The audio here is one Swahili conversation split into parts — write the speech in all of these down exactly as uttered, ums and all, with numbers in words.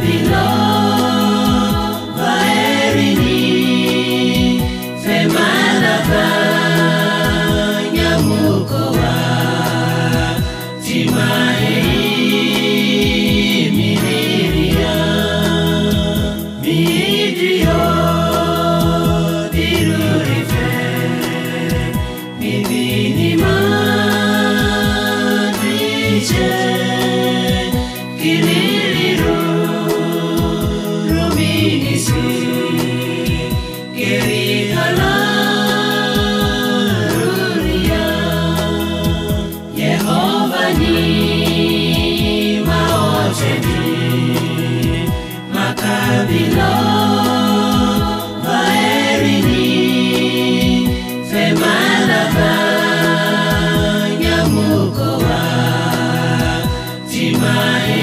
makabila baherini, femalaba nyamukowa timae miriria midrio dirurife midini madriche kiliriru ruminisi kerikala ruria Yehova ni maocheni makabila baherini, femalaba nyamukowa timae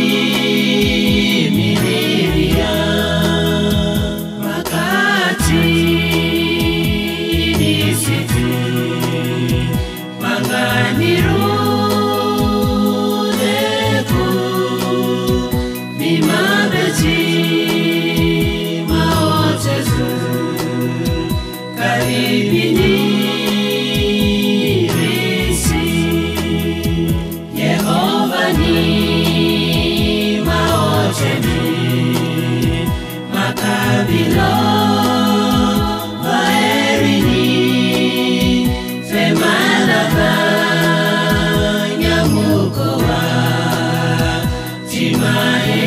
miriria makati nisiti manganiru deku mimabeti maotezu karibini risi Yehova ni maocheni makabila baherini, femalaba nyamukowa timae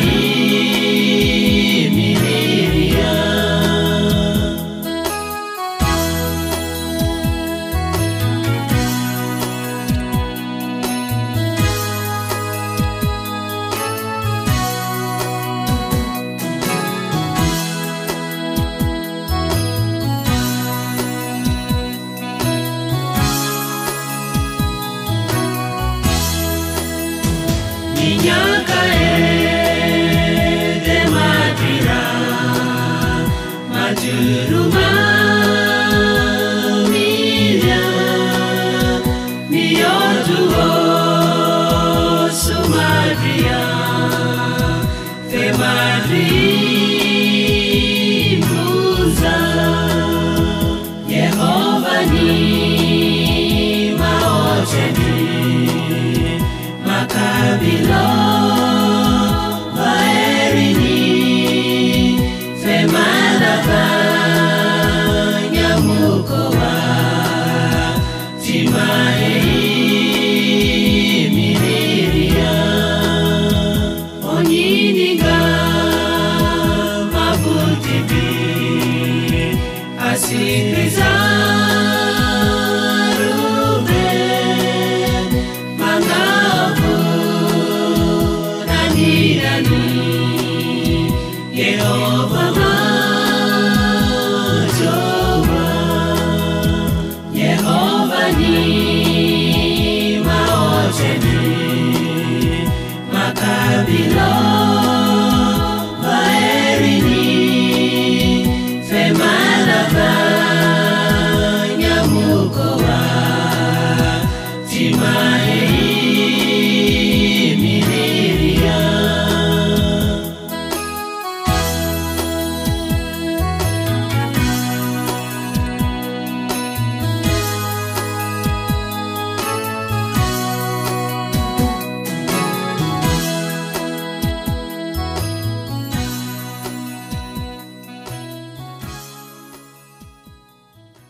miriria Ninyakae de madira majuruma milia miyotuo sumadria fe madri muza Yehova ni maocheni makabila baherini, femalaba nyamukowa timae miriria onyiniga mabutibi asikriza